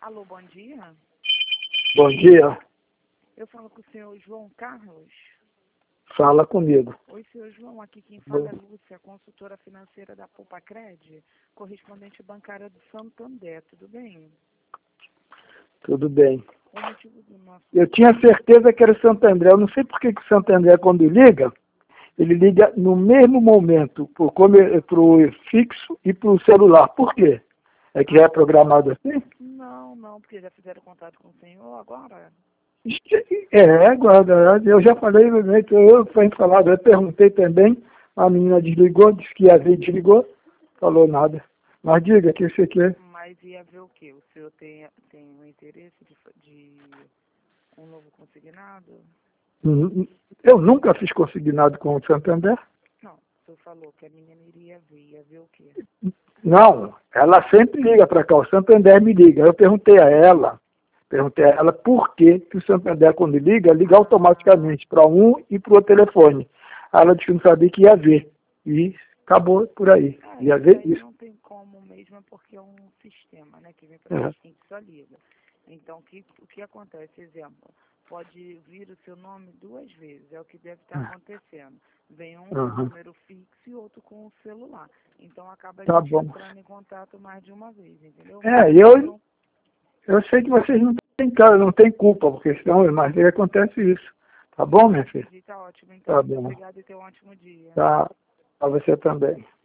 Alô, bom dia. Bom dia, Eu falo com o senhor João Carlos. fala comigo. Oi, senhor João. Aqui quem fala é Lúcia, consultora financeira da Popacred, correspondente bancária do Santander. Tudo bem? Tudo bem. O motivo do nosso... Eu tinha certeza que era o Santo André. Eu não sei por que o Santo André, quando liga, ele liga no mesmo momento para o fixo e para o celular. Por quê? É que já é programado assim? Não, porque já fizeram contato com o senhor agora? Guarda, eu já falei, foi falado, eu perguntei também, a menina desligou, disse que ia ver, desligou, falou nada. Mas diga, o que você quer? Mas ia ver o quê? O senhor tem um interesse de um novo consignado? Eu nunca fiz consignado com o Santander. Não, o senhor falou que a menina ia ver o quê? Não, ela sempre liga para cá, o Santander me liga. Eu perguntei a ela por que o Santander, quando liga automaticamente para um e para o outro telefone. Ela disse que não sabia que ia ver. E acabou por aí. Ia ver Aí isso. não tem como mesmo, porque é um sistema, né, que vem para a gente só liga. Então, o que acontece? Exemplo, pode vir o seu nome 2 vezes, é o que deve estar acontecendo. Vem um com o número fixo e outro com o celular. Então, acaba a gente entrando em contato mais de uma vez, entendeu? Eu sei que vocês não têm culpa, porque senão, mas aí acontece isso. Tá bom, minha filha? Tá ótimo, então. Tá bom. Obrigada e tenha um ótimo dia. Tá. Para você também.